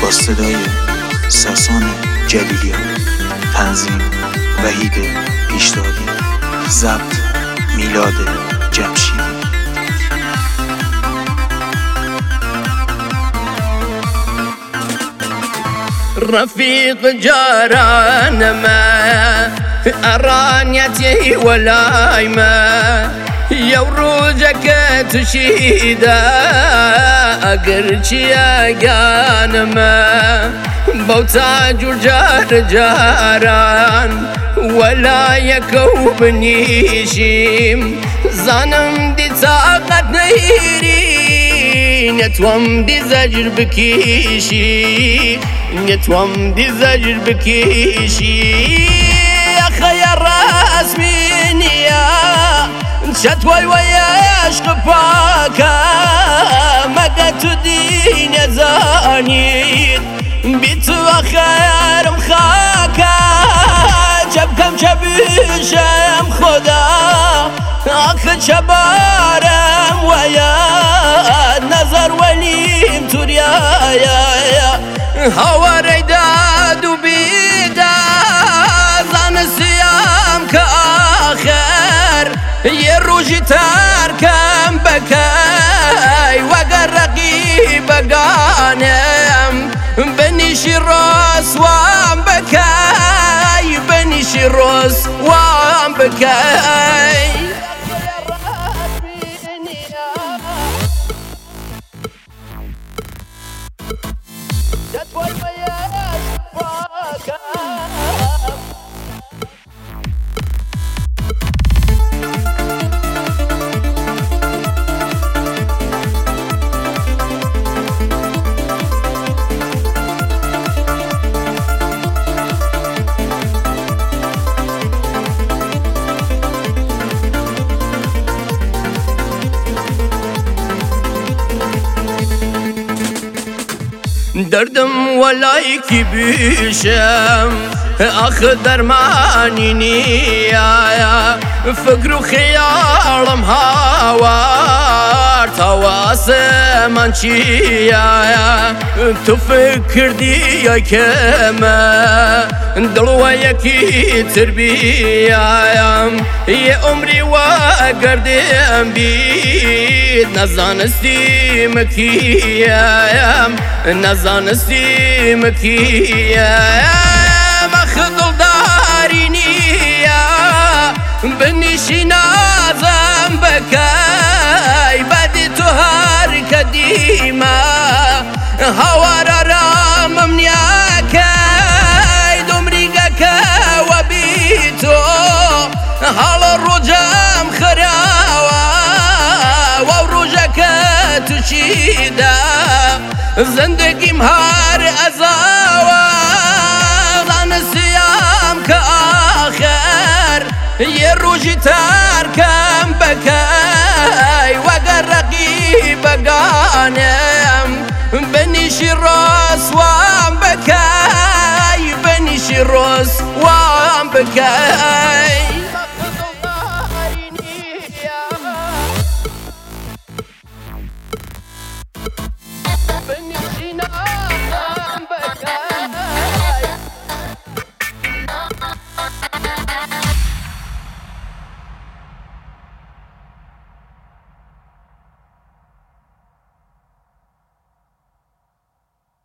با صدای ساسان جلیلیان، تنظیم وحید پیشدادی، ضبط میلاد جمشیدی. رفيق جارانما أرانيتي ولايما يوروجك تشيدا أقرشي أقانما بوتا جار جاران ولا يكوب نيشيم زانم دي طاقت نيري نتوم دي زجر بكيشي نتوم دي زجر بكيشي يا خير راس منيا شتوي وياشق باكا مقت دين زانيد بيتو خير مخاكا جبكم شبشم خدا آخر شبارم ويا نظر وليم توريا هوا ريداد وبيدا زان السيام كآخر يروجي تاركم بكاي وقر رقيب قانم بنيشي الراس وام بكاي بنيشي الراس وام بكاي دردم ولايكي بيشم أخدر ماني نيايا فكر وخيالم هاوار تواسم انشيايا تفكر دي كما دلويكي تربيايا يا عمري وقردم بيد نزانستي مكيايا نزانستي مكيايا مخدل دارينيا بنيشي نازم بكاي بدي تهار كديما هوار رام منياكاي دمريقك وبيتو هل الرجام خراوا وروجك تشيدا زندگی مهار ازاوا ظن السيام كآخر يروجي تاركم بكاي وقر رقيب قانم بنيشي الراس وام بكاي بنيشي الراس وام بكاي